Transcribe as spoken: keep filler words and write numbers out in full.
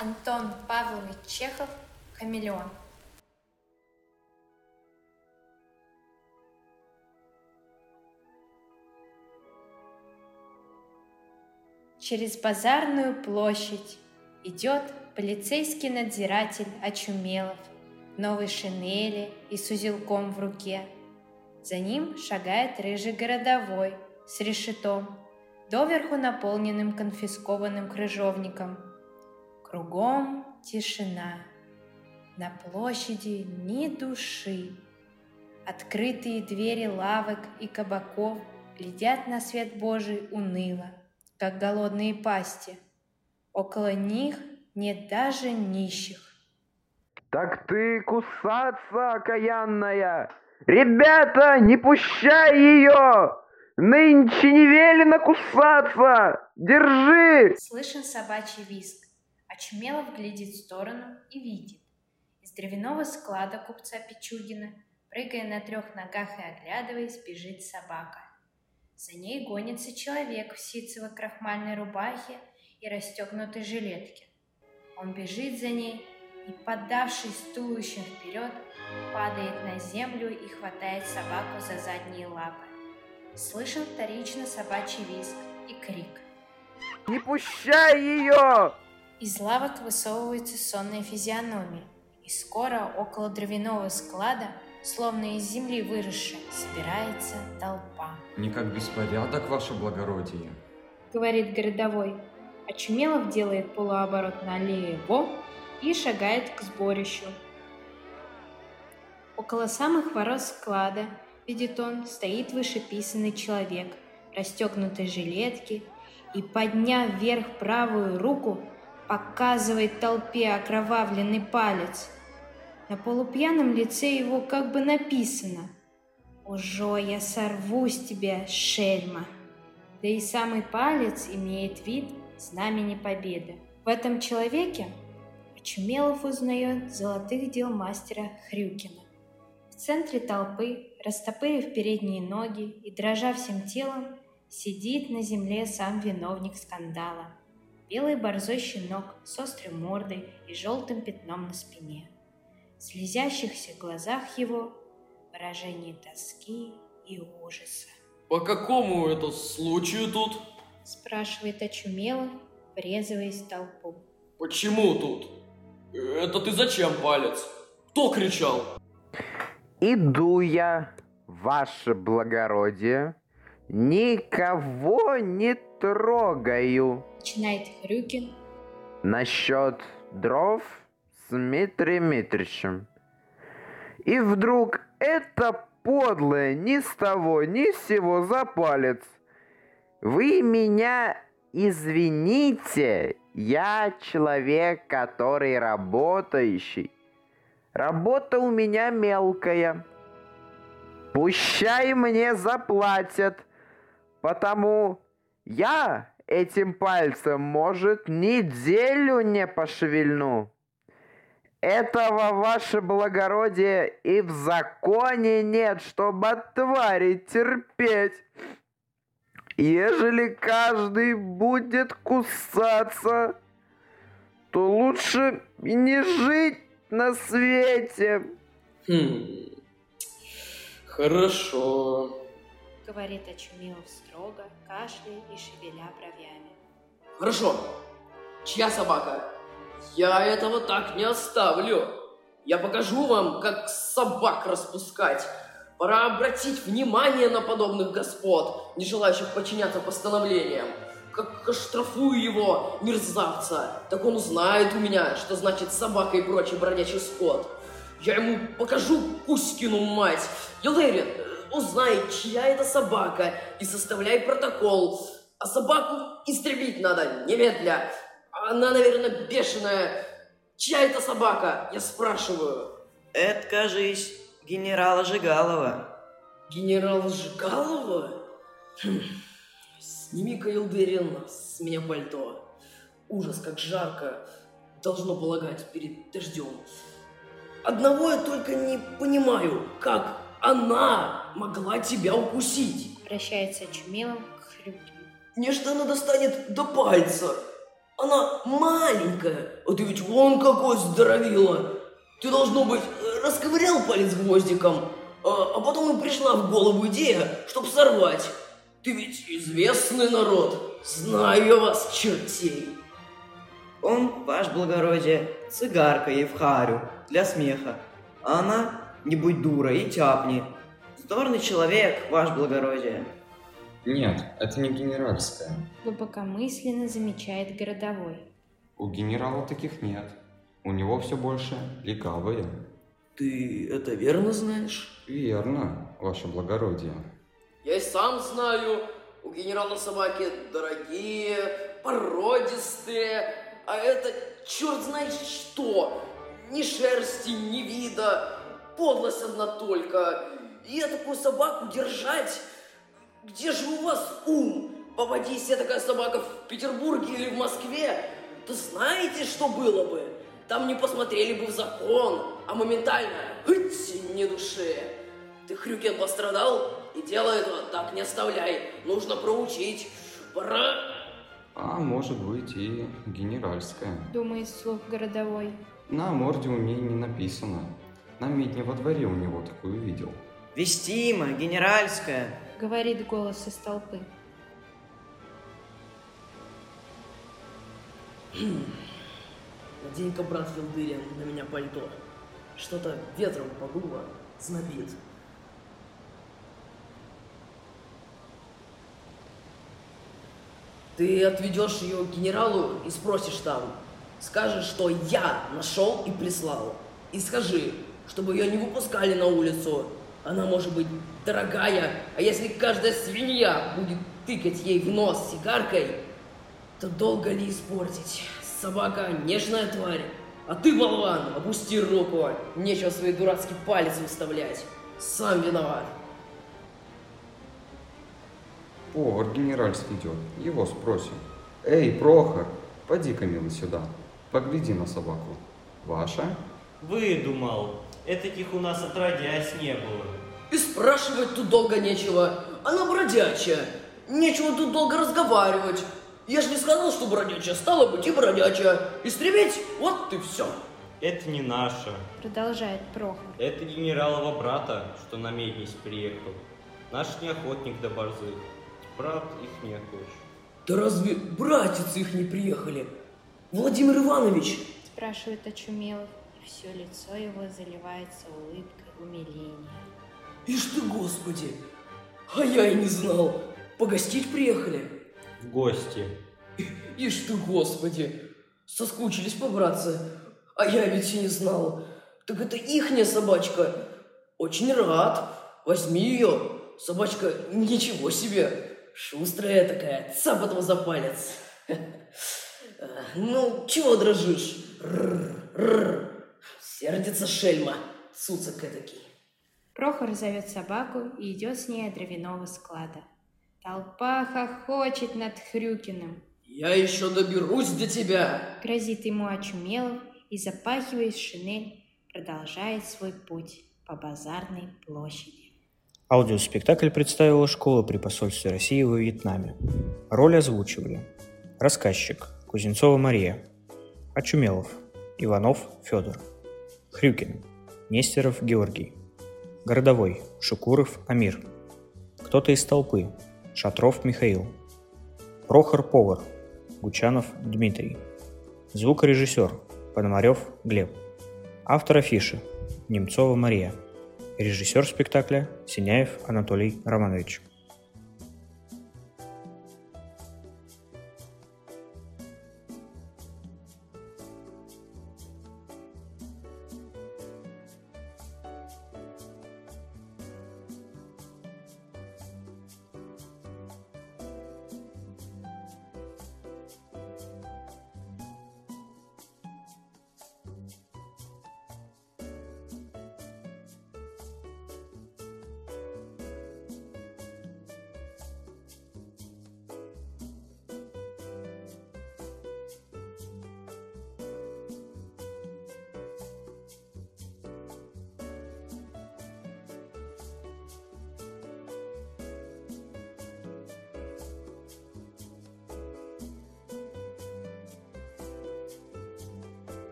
Антон Павлович Чехов «Хамелеон». Через базарную площадь идет полицейский надзиратель Очумелов в новой шинели и с узелком в руке. За ним шагает рыжий городовой с решетом, доверху наполненным конфискованным крыжовником. Кругом тишина. На площади ни души. Открытые двери лавок и кабаков глядят на свет Божий уныло, как голодные пасти. Около них нет даже нищих. Так ты кусаться, окаянная! Ребята, не пущай ее! Нынче не велено кусаться! Держи! Слышен собачий визг. Очумелов глядит в сторону и видит. Из дровяного склада купца Пичугина, прыгая на трех ногах и оглядываясь, бежит собака. За ней гонится человек в ситцевой крахмальной рубахе и расстегнутой жилетке. Он бежит за ней и, поддавшись туловищем вперед, падает на землю и хватает собаку за задние лапы. Слышен вторично собачий визг и крик. Не пущай ее! Из лавок высовывается сонная физиономия, и скоро около дровяного склада, словно из земли выросшая, собирается толпа. «Никак беспорядок, ваше благородие», — говорит городовой. Очумелов делает полуоборот налево и шагает к сборищу. Около самых ворот склада, видит он, стоит вышеписанный человек в расстегнутой жилетке и, подняв вверх правую руку, показывает толпе окровавленный палец. На полупьяном лице его как бы написано: «Ужо я сорву с тебя, шельма!» Да и самый палец имеет вид знамени победы. В этом человеке Очумелов узнает золотых дел мастера Хрюкина. В центре толпы, растопырив передние ноги и дрожа всем телом, сидит на земле сам виновник скандала. Белый борзой щенок с острой мордой и желтым пятном на спине. В слезящихся глазах его выражение тоски и ужаса. «По какому это случаю тут?» — спрашивает Очумелов, врезываясь в толпу. «Почему тут? Это ты зачем палец? Кто кричал?» Иду я, ваше благородие, никого не трогаю. Начинает Хрюкин. Насчет дров с Дмитрием Митричем. И вдруг это подлое ни с того ни с сего за палец. Вы меня извините, я человек, который работающий. Работа у меня мелкая. Пущай мне заплатят, потому я этим пальцем, может, неделю не пошевельну. Этого, ваше благородие, и в законе нет, чтобы от твари терпеть. Ежели каждый будет кусаться, то лучше и не жить на свете. Хм, хорошо, — говорит Очумелов строго, кашляя и шевеля бровями. Хорошо. Чья собака? Я этого так не оставлю. Я покажу вам, как собак распускать. Пора обратить внимание на подобных господ, не желающих подчиняться постановлениям. Как оштрафую его, мерзавца, так он узнает у меня, что значит собака и прочий бродячий скот. Я ему покажу Кузькину мать. Елерин, узнай, чья это собака, и составляй протокол. А собаку истребить надо немедля. Она, наверное, бешеная. Чья это собака? Я спрашиваю. Это, кажись, генерала Жигалова. Генерала Жигалова? Хм. Сними-ка, Елдырин, с меня пальто. Ужас, как жарко. Должно полагать перед дождем. Одного я только не понимаю, как она могла тебя укусить. Обращается Очумелов к Хрюкину. Нечто она достанет до пальца. Она маленькая, а ты ведь вон какой здоровила. Ты, должно быть, расковырял палец гвоздиком, а, а потом и пришла в голову идея, чтоб сорвать. Ты ведь известный народ, знаю я вас, чертей. Он, ваше благородие, цигарка ей в харю для смеха. А она, не будь дура и тяпни. Здорный человек, ваше благородие. Нет, это не генеральская. Глубокомысленно замечает городовой. У генерала таких нет. У него все больше легавые. Ты это верно знаешь? Верно, ваше благородие. Я и сам знаю, у генерала собаки дорогие, породистые, а это черт знает что. Ни шерсти, ни вида, подлость одна только. И я такую собаку держать... Где же у вас ум? Попадись я такая собака в Петербурге или в Москве, то знаете, что было бы? Там не посмотрели бы в закон, а моментально, хыть, не души. Ты, Хрюкин, пострадал? И дело этого так не оставляй. Нужно проучить. Пора... А может быть и генеральская. Думает вслух городовой. На морде у ней не написано. На медне во дворе у него такую видел. Вестима, генеральская. Говорит голос из толпы. Надень-ка, брат Филдырин, на меня пальто. Что-то ветром подуло, знобит. Ты отведешь ее к генералу и спросишь там. Скажешь, что я нашел и прислал. И скажи, чтобы ее не выпускали на улицу. Она может быть дорогая, а если каждая свинья будет тыкать ей в нос сигаркой, то долго ли испортить? Собака – нежная тварь, а ты, болван, опусти руку, нечего свой дурацкий палец выставлять. Сам виноват. Повар генеральский идет, его спросим. Эй, Прохор, поди-ка, милый, сюда. Погляди на собаку. Ваша? Выдумал. Этаких у нас отродясь не было. И спрашивать тут долго нечего. Она бродячая. Нечего тут долго разговаривать. Я же не сказал, что бродячая, стала быть и бродячая. Истребить, вот и все. Это не наше. Продолжает Прохор. Это генералова брата, что на меднись приехал. Наш не охотник до борзых. Брат их не охоч. Да разве братец их не приехали? Владимир Иванович? Спрашивает очумелов. Все лицо его заливается улыбкой умиления. Ишь ты, Господи! А я и не знал. Погостить приехали? В гости. Ишь ты, Господи! Соскучились по-братцы. А я ведь и не знал. Так это ихняя собачка. Очень рад. Возьми ее. Собачка ничего себе. Шустрая такая. Цапотова за палец. Ну, чего дрожишь? Рррр. Сердится шельма, цуцик этакий. Прохор зовет собаку и идет с ней от дровяного склада. Толпа хохочет над Хрюкиным. Я еще доберусь до тебя. Грозит ему очумелов и, запахиваясь в шинель, продолжает свой путь по базарной площади. Аудиоспектакль представила школа при посольстве России во Вьетнаме. Роли озвучивали: рассказчик Кузнецова Мария, Очумелов Иванов Федор, Хрюкин Нестеров Георгий, городовой Шукуров Амир, кто-то из толпы Шатров Михаил, Прохор повар Гучанов Дмитрий, звукорежиссер Пономарев Глеб, автор афиши Немцова Мария, режиссер спектакля Синяев Анатолий Романович.